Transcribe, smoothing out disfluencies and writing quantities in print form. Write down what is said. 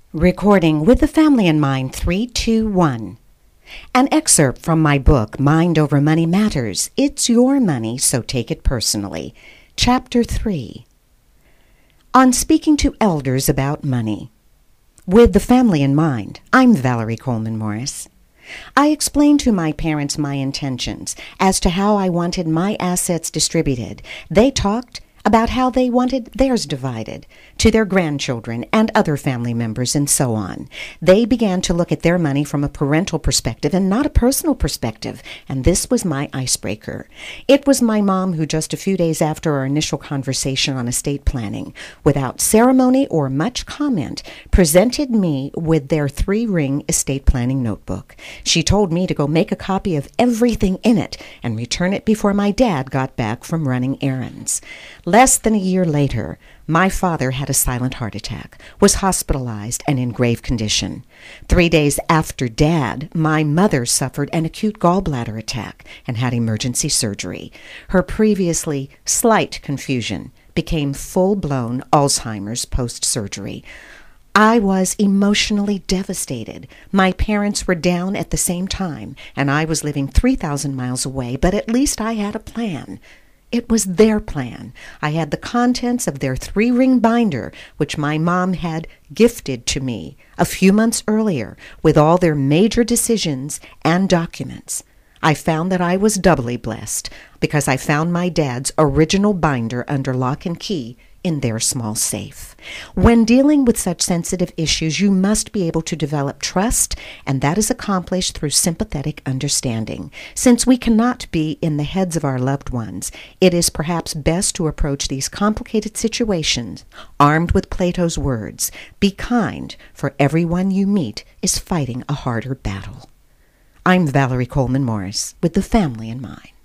Recording with the family in mind, 3, 2, 1. An excerpt from my book, Mind Over Money Matters. It's your money, so take it personally. Chapter 3. On speaking to elders about money. With the family in mind, I'm Valerie Coleman Morris. I explained to my parents my intentions as to how I wanted my assets distributed. They talked about how they wanted theirs divided to their grandchildren and other family members and so on. They began to look at their money from a parental perspective and not a personal perspective, and this was my icebreaker. It was my mom who, just a few days after our initial conversation on estate planning, without ceremony or much comment, presented me with their 3-ring estate planning notebook. She told me to go make a copy of everything in it and return it before my dad got back from running errands. Less than a year later, my father had a silent heart attack, was hospitalized, and in grave condition. 3 days after Dad, my mother suffered an acute gallbladder attack and had emergency surgery. Her previously slight confusion became full-blown Alzheimer's post-surgery. I was emotionally devastated. My parents were down at the same time, and I was living 3,000 miles away, but at least I had a plan. It was their plan. I had the contents of their 3-ring binder, which my mom had gifted to me a few months earlier, with all their major decisions and documents. I found that I was doubly blessed because I found my dad's original binder under lock and key in their small safe. When dealing with such sensitive issues, you must be able to develop trust, and that is accomplished through sympathetic understanding. Since we cannot be in the heads of our loved ones, it is perhaps best to approach these complicated situations armed with Plato's words, "Be kind, for everyone you meet is fighting a harder battle." I'm Valerie Coleman Morris, with the family in mind.